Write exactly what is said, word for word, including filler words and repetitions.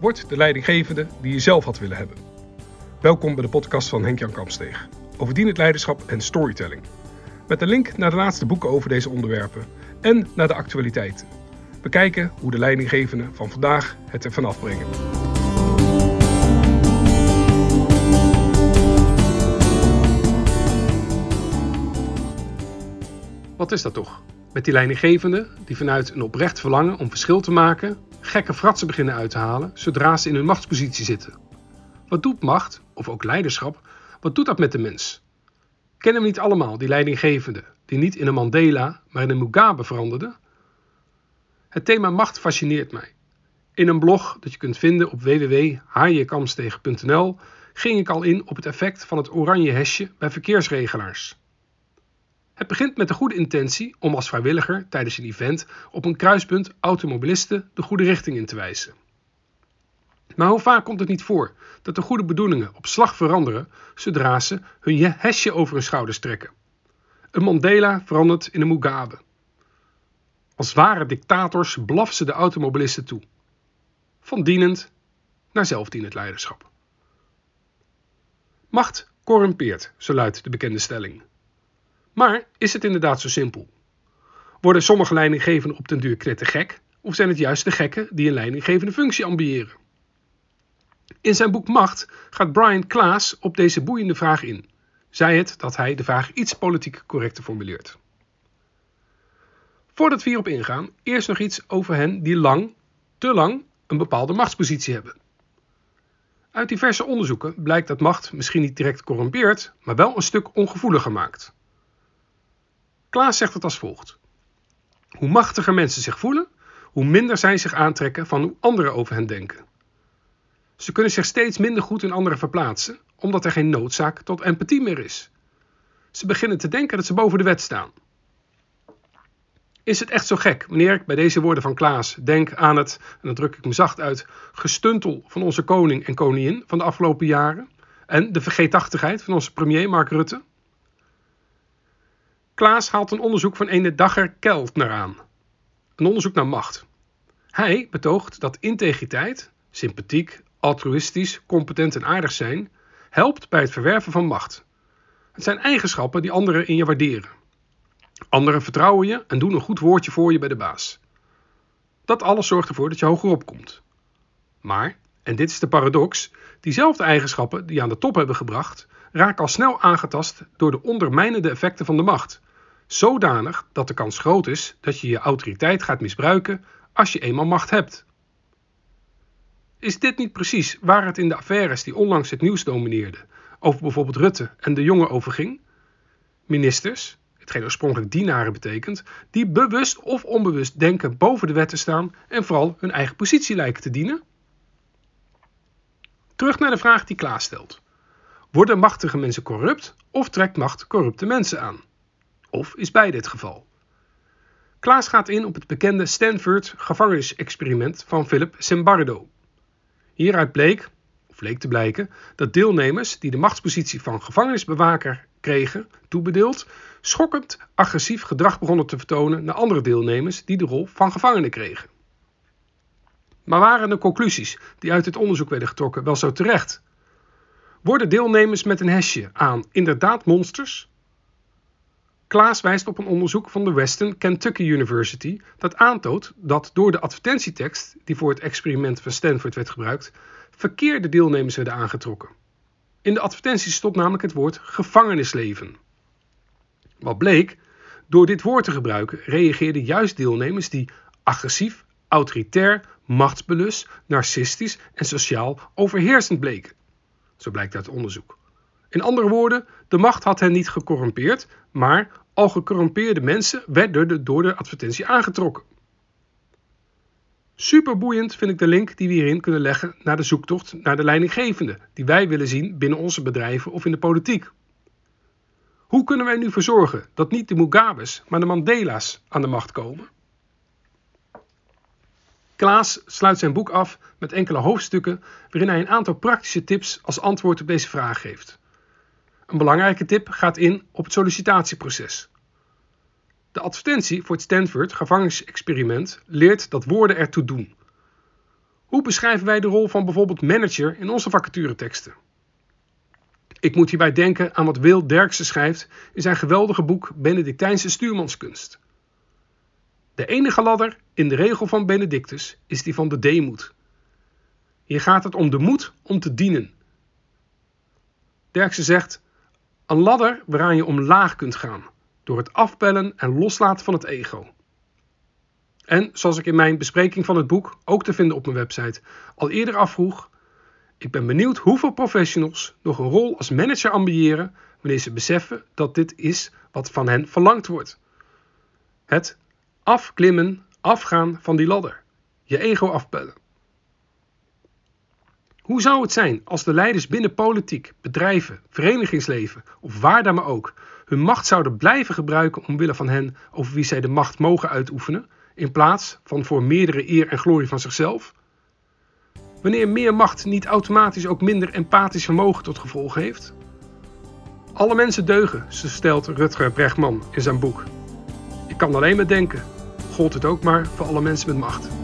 Word de leidinggevende die je zelf had willen hebben. Welkom bij de podcast van Henk-Jan Kampsteeg over dienend leiderschap en storytelling. Met een link naar de laatste boeken over deze onderwerpen en naar de actualiteiten. We kijken hoe de leidinggevenden van vandaag het er vanaf brengen. Wat is dat toch? Met die leidinggevenden die vanuit een oprecht verlangen om verschil te maken, gekke fratsen beginnen uit te halen zodra ze in hun machtspositie zitten. Wat doet macht, of ook leiderschap, wat doet dat met de mens? Kennen we niet allemaal die leidinggevenden die niet in een Mandela, maar in een Mugabe veranderden? Het thema macht fascineert mij. In een blog dat je kunt vinden op w w w punt h j kampsteeg punt n l ging ik al in op het effect van het oranje hesje bij verkeersregelaars. Het begint met de goede intentie om als vrijwilliger tijdens een event op een kruispunt automobilisten de goede richting in te wijzen. Maar hoe vaak komt het niet voor dat de goede bedoelingen op slag veranderen zodra ze hun hesje over hun schouders trekken? Een Mandela verandert in een Mugabe. Als ware dictators blaffen ze de automobilisten toe. Van dienend naar zelfdienend leiderschap. Macht corrumpeert, zo luidt de bekende stelling. Maar is het inderdaad zo simpel? Worden sommige leidinggevenden op den duur knettergek, of zijn het juist de gekken die een leidinggevende functie ambiëren? In zijn boek Macht gaat Brian Klaas op deze boeiende vraag in. Zij het dat hij de vraag iets politiek correcter formuleert. Voordat we hierop ingaan, eerst nog iets over hen die lang, te lang, een bepaalde machtspositie hebben. Uit diverse onderzoeken blijkt dat macht misschien niet direct corrumpeert, maar wel een stuk ongevoeliger maakt. Klaas zegt het als volgt. Hoe machtiger mensen zich voelen, hoe minder zij zich aantrekken van hoe anderen over hen denken. Ze kunnen zich steeds minder goed in anderen verplaatsen, omdat er geen noodzaak tot empathie meer is. Ze beginnen te denken dat ze boven de wet staan. Is het echt zo gek wanneer ik bij deze woorden van Klaas denk aan het, en dan druk ik me zacht uit, gestuntel van onze koning en koningin van de afgelopen jaren en de vergeetachtigheid van onze premier Mark Rutte? Klaas haalt een onderzoek van ene Dagger Keltner aan. Een onderzoek naar macht. Hij betoogt dat integriteit, sympathiek, altruïstisch, competent en aardig zijn, helpt bij het verwerven van macht. Het zijn eigenschappen die anderen in je waarderen. Anderen vertrouwen je en doen een goed woordje voor je bij de baas. Dat alles zorgt ervoor dat je hogerop komt. Maar, en dit is de paradox, diezelfde eigenschappen die je aan de top hebben gebracht, raken al snel aangetast door de ondermijnende effecten van de macht. Zodanig dat de kans groot is dat je je autoriteit gaat misbruiken als je eenmaal macht hebt. Is dit niet precies waar het in de affaires die onlangs het nieuws domineerden, over bijvoorbeeld Rutte en de jongen overging? Ministers, hetgeen oorspronkelijk dienaren betekent, die bewust of onbewust denken boven de wet te staan en vooral hun eigen positie lijken te dienen? Terug naar de vraag die Klaas stelt. Worden machtige mensen corrupt of trekt macht corrupte mensen aan? Of is beide het geval? Klaas gaat in op het bekende Stanford gevangenisexperiment van Philip Zimbardo. Hieruit bleek, of leek te blijken, dat deelnemers die de machtspositie van gevangenisbewaker kregen, toebedeeld, schokkend agressief gedrag begonnen te vertonen naar andere deelnemers die de rol van gevangenen kregen. Maar waren de conclusies die uit het onderzoek werden getrokken wel zo terecht? Worden deelnemers met een hesje aan inderdaad monsters? Klaas wijst op een onderzoek van de Western Kentucky University dat aantoont dat door de advertentietekst die voor het experiment van Stanford werd gebruikt, verkeerde deelnemers werden aangetrokken. In de advertenties stond namelijk het woord gevangenisleven. Wat bleek, door dit woord te gebruiken reageerden juist deelnemers die agressief, autoritair, machtsbelust, narcistisch en sociaal overheersend bleken. Zo blijkt uit het onderzoek. In andere woorden, de macht had hen niet gecorrumpeerd, maar al gecorrumpeerde mensen werden door de advertentie aangetrokken. Superboeiend vind ik de link die we hierin kunnen leggen naar de zoektocht naar de leidinggevende die wij willen zien binnen onze bedrijven of in de politiek. Hoe kunnen wij nu voor zorgen dat niet de Mugabes, maar de Mandela's aan de macht komen? Klaas sluit zijn boek af met enkele hoofdstukken waarin hij een aantal praktische tips als antwoord op deze vraag geeft. Een belangrijke tip gaat in op het sollicitatieproces. De advertentie voor het Stanford gevangenisexperiment leert dat woorden ertoe doen. Hoe beschrijven wij de rol van bijvoorbeeld manager in onze vacatureteksten? Ik moet hierbij denken aan wat Wil Derksen schrijft in zijn geweldige boek Benedictijnse stuurmanskunst. De enige ladder in de regel van Benedictus is die van de deemoed. Hier gaat het om de moed om te dienen. Derksen zegt: een ladder waaraan je omlaag kunt gaan, door het afpellen en loslaten van het ego. En, zoals ik in mijn bespreking van het boek, ook te vinden op mijn website, al eerder afvroeg, ik ben benieuwd hoeveel professionals nog een rol als manager ambiëren wanneer ze beseffen dat dit is wat van hen verlangd wordt. Het afklimmen, afgaan van die ladder. Je ego afpellen. Hoe zou het zijn als de leiders binnen politiek, bedrijven, verenigingsleven of waar dan maar ook hun macht zouden blijven gebruiken omwille van hen over wie zij de macht mogen uitoefenen, in plaats van voor meerdere eer en glorie van zichzelf? Wanneer meer macht niet automatisch ook minder empathisch vermogen tot gevolg heeft? Alle mensen deugen, zo stelt Rutger Bregman in zijn boek. Ik kan alleen maar denken, gold het ook maar voor alle mensen met macht.